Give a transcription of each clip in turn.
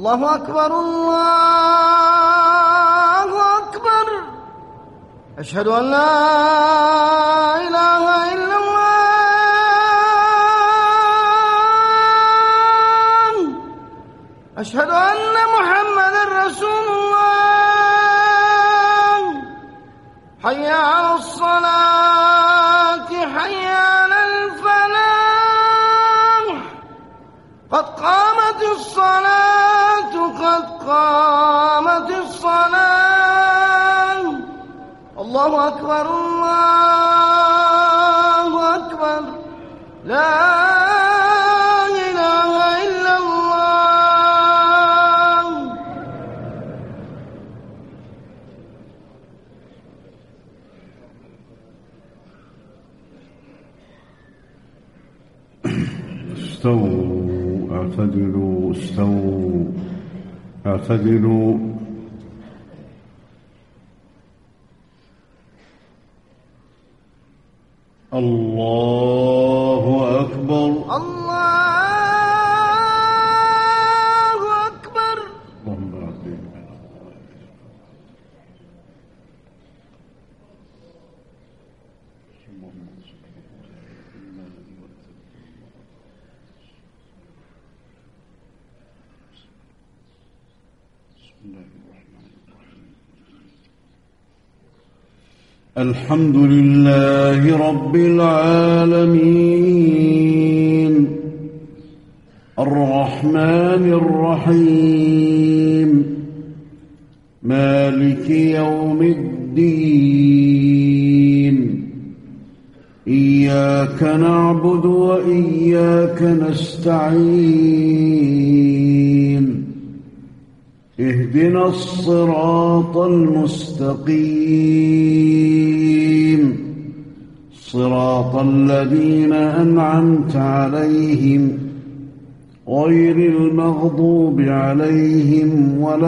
الله أكبر الله أكبر. أشهد أن لا إله إلا الله. أشهد أن محمدا رسول الله. حي على الصلاة حي على الفلاح. قد قامت الصلاة قد قامت الصلاة. الله أكبر الله أكبر. لا إله إلا الله. استووا اعتدلوا استووا اعتدلوا. الله أكبر الله أكبر. اللهم بارك الحمد لله رب العالمين الرحمن الرحيم مالك يوم الدين. إياك نعبد وإياك نستعين. اهدنا الصراط المستقيم صراط الذين أنعمت عليهم غير المغضوب عليهم ولا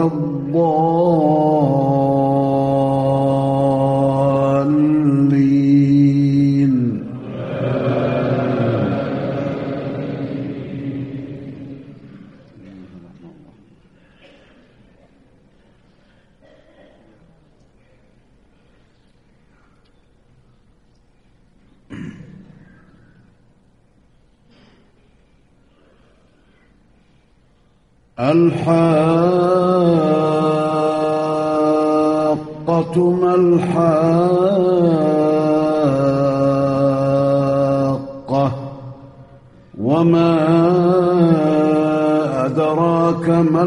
الضالين. الحاقة ما الحاقة وما أدراك ما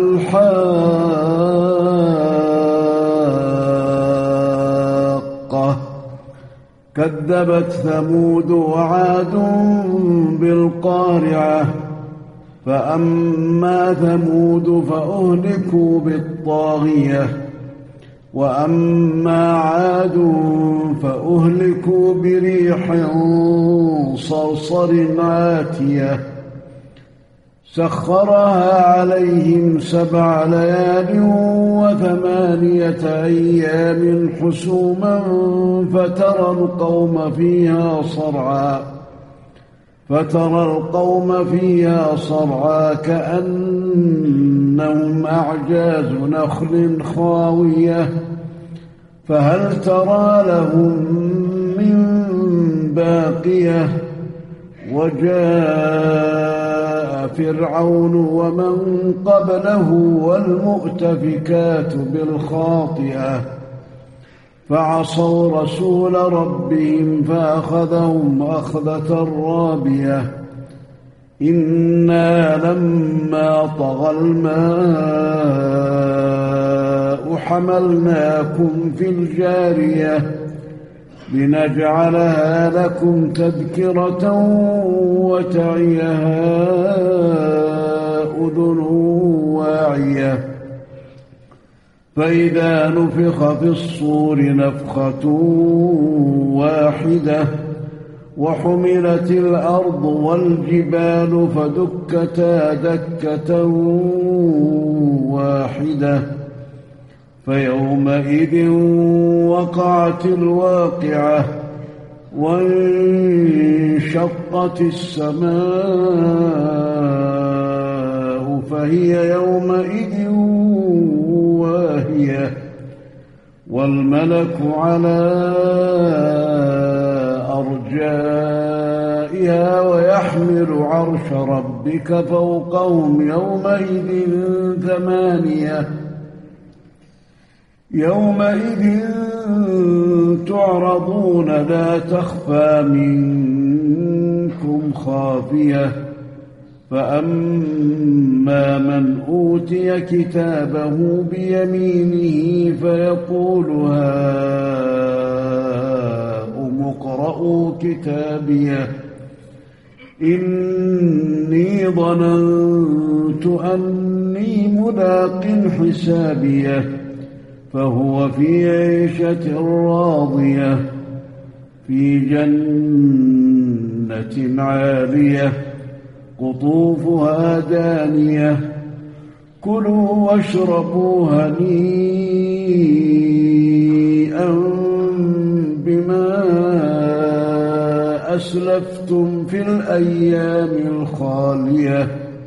الحاقة. كذبت ثمود وعاد بالقارعة. فأما ثمود فأهلكوا بالطاغية وأما عاد فأهلكوا بريح صرصر عاتية سخرها عليهم 7 ليال و8 أيام حسوما فترى القوم فيها صرعى كأنهم أعجاز نخل خاوية فهل ترى لهم من باقية. وجاء فرعون ومن قبله والمؤتفكات بالخاطئة فعصوا رسول ربهم فأخذهم أخذة رابية. إنا لما طغى الماء حملناكم في الجارية لنجعلها لكم تذكرة وتعيها أذن واعية. فإذا نفخ في الصور نفخة واحدة وحملت الأرض والجبال فدكتا دكة واحدة فيومئذ وقعت الواقعة وانشقت السماء فهي يومئذ الملك على أرجائها ويحمل عرش ربك فوقهم يومئذ تعرضون لا تخفى منكم خافية فأما من أوتي كتابه بيمينه فيقول هاؤم اقرءوا كتابيه إني ظننت أني ملاق حسابيه فهو في عيشة راضية في جنة عالية قطوفها دانية كلوا واشربوا هنيئا بما أسلفتم في الأيام الخالية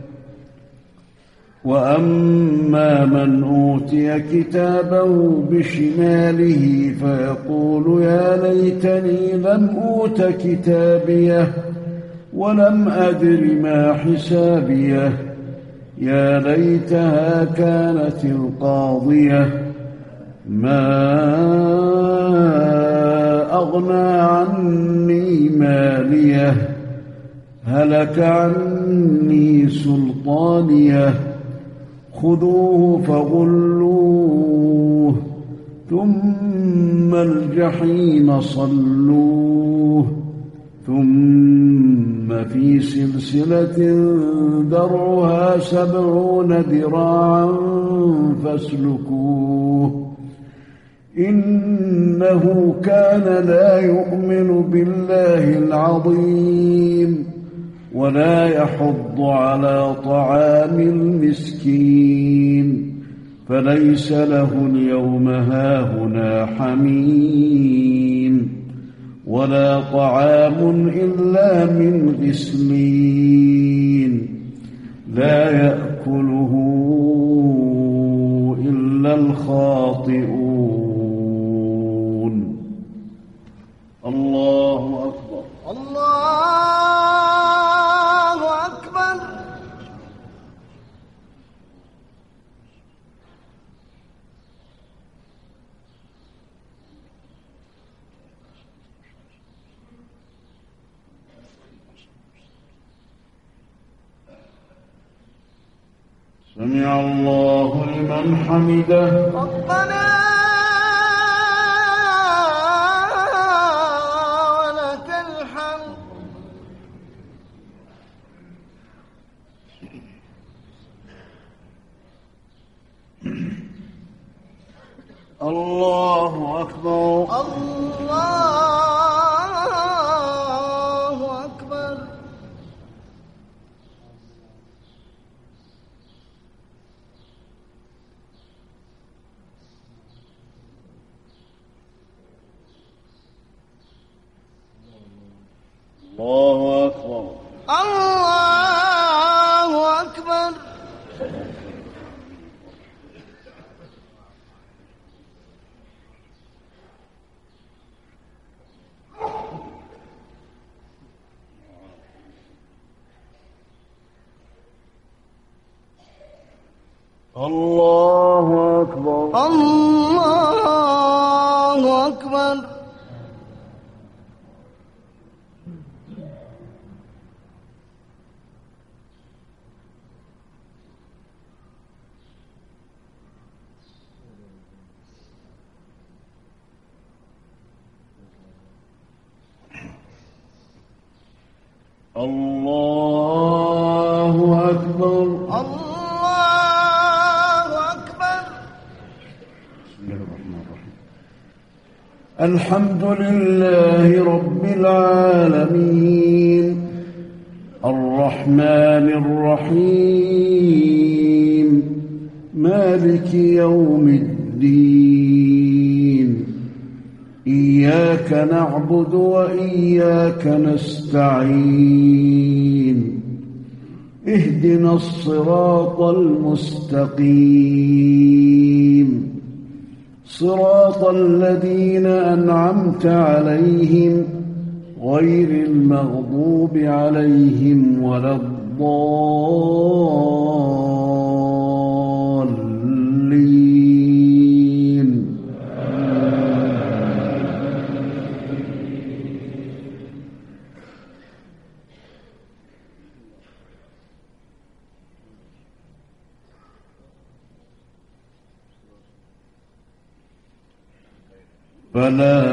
وأما من أوتي كتابه بشماله فيقول يا ليتني لم أوت كتابيه ولم أدر ما حسابيه يا ليتها كانت القاضية ما أغنى عني ماليه هلك عني سلطانيه خذوه فغلوه ثم الجحيم صلوه ثم في سلسلة ذرعها 70 ذراعا فاسلكوه إنه كان لا يؤمن بالله العظيم ولا يحض على طعام المسكين فليس له اليوم هاهنا حميم ولا طعام إلا من غسلين لا يأكله إلا الخاطئون الله أكبر الله أكبر سمع الله لمن حمده ربنا ولك الحمد الله أكبر الله أكبر الله أكبر الله أكبر الله أكبر الله أكبر الله أكبر الله أكبر بسم الله الرحمن الرحيم الحمد لله رب العالمين الرحمن الرحيم مالك يوم الدين إياك نعبد وإياك نستعين اهدنا الصراط المستقيم صراط الذين أنعمت عليهم غير المغضوب عليهم ولا الضالين. فلا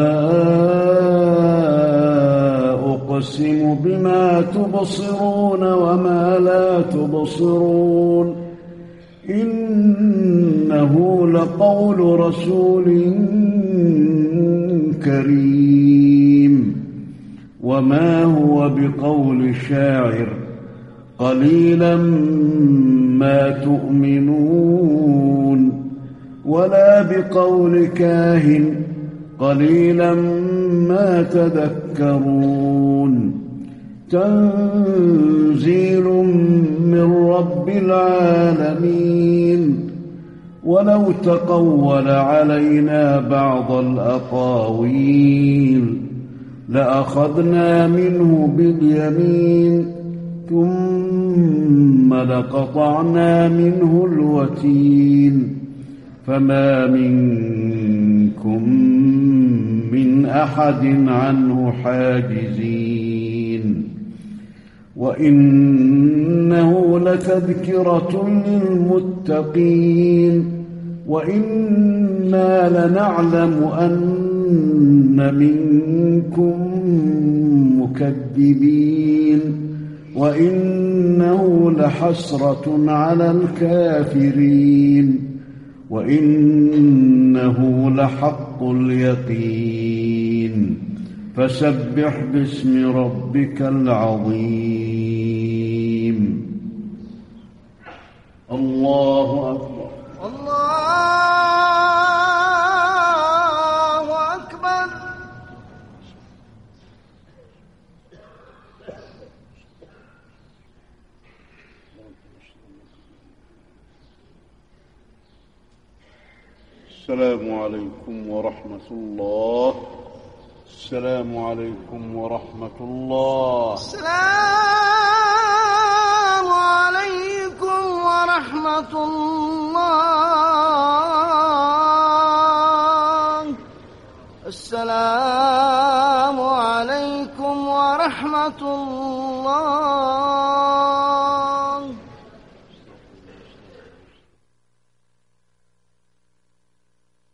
أقسم بما تبصرون وما لا تبصرون إنه لقول رسول كريم وما هو بقول شاعر قليلا ما تؤمنون ولا بقول كاهن قليلا ما تذكرون تنزيل من رب العالمين ولو تقول علينا بعض الأقاويل لأخذنا منه باليمين ثم لقطعنا منه الوتين فما منكم من أحد عنه حاجزين وإنه لتذكرة للمتقين وإنا لنعلم أن منكم مكذبين وإنه لحسرة على الكافرين وإنه لحق اليقين فسبح باسم ربك العظيم. الله أكبر. الله أكبر. السلام عليكم ورحمة الله. السلام عليكم ورحمة الله. السلام